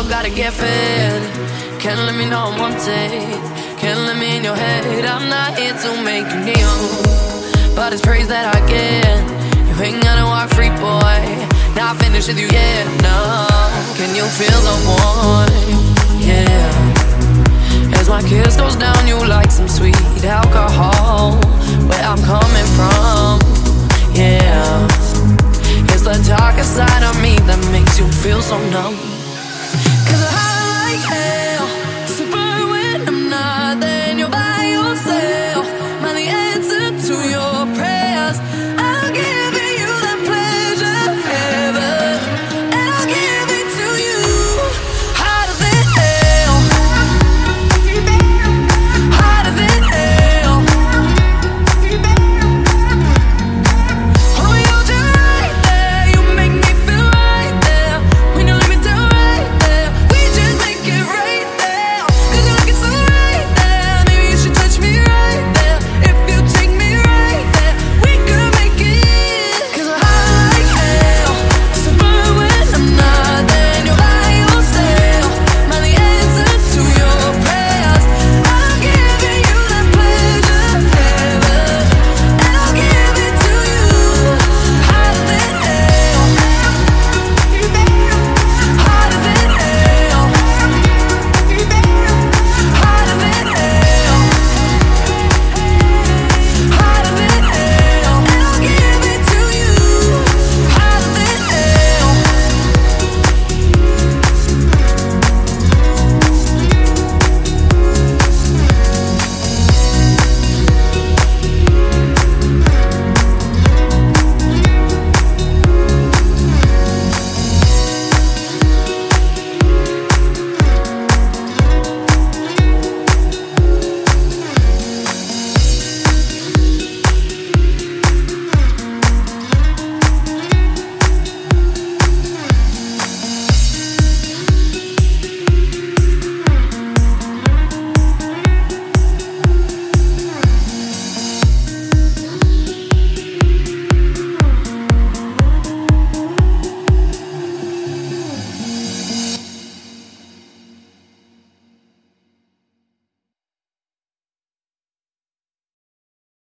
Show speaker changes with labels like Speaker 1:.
Speaker 1: gotta get fed. Can't let me know I'm wanted. Can't let me in your head. I'm not here to make you kneel, but it's praise that I get. You ain't gotta walk free, boy. Not finished with you yet, no. Can you feel the warmth? Yeah. As my kiss goes down, you like some sweet alcohol. Where I'm coming from, yeah. It's the darker side of me that makes you feel so numb.